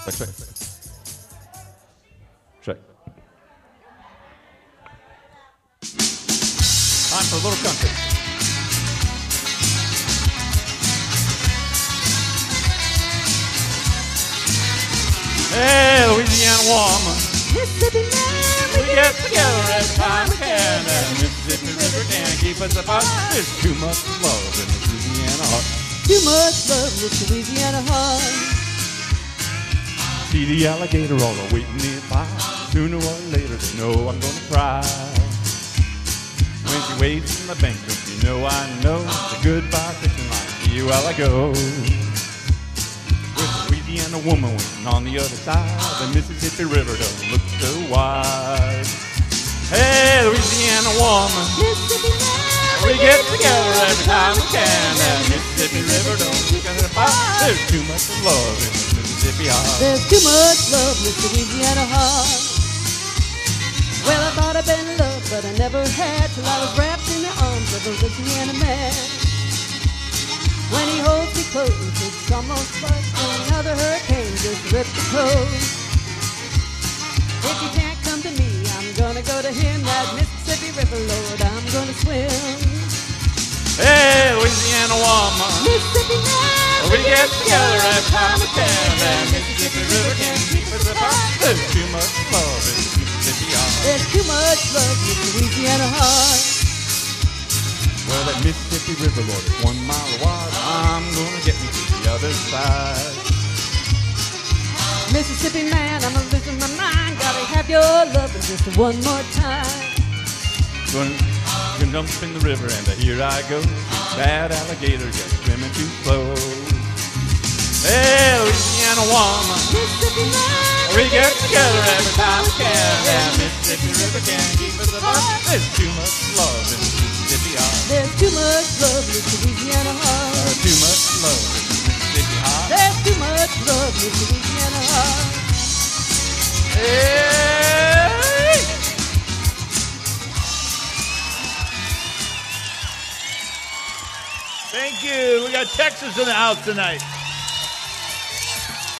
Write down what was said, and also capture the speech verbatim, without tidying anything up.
Check, check. Check. Time for a little country. Hey, Louisiana woman, Mississippi man, we get together every time we can. That Mississippi River can't keep us apart. There's too much love in this Louisiana heart. too much love, this Louisiana heart. See the alligator all the waiting nearby. Sooner or later they know I'm gonna cry. When she waves from the bank, don't you know I know the goodbye fishing line. See you while I go. With a Louisiana woman waiting on the other side. The Mississippi River doesn't look so wide. Hey, Louisiana woman, Mississippi man, we get together every time we can. That Mississippi River don't look us apart. There's too much love in the Mississippi heart. there's too much love, this Louisiana heart. Well, I thought I'd been in love, but I never had till I was wrapped in the arms of a Louisiana man. When he holds me close, it's almost like another hurricane just ripped the clothes. If he can't come to me, I'm gonna go to him. That Mississippi River, Lord, I'm gonna swim. Hey, Louisiana woman, Mississippi man, we get together every time we can. That Mississippi River can't keep us apart. There's too much love in the Mississippi heart. there's too much love, this Louisiana heart. Well, that Mississippi River, Lord, is one mile wide. I'm gonna get me to the other side. Mississippi man, I'm losing my mind. Gotta have your loving just one more time. Gonna, gonna jump in the river and here I go. Bad alligator just swimming too slow. Hey, Louisiana woman, Mississippi man, we get together every time we can. That Mississippi River can't keep us apart. There's too much love in the Mississippi heart. there's too much love, this Louisiana heart. There's too much love in the Mississippi heart. There's too much love, this Louisiana heart. Hey! Thank you. We got Texas in the house tonight.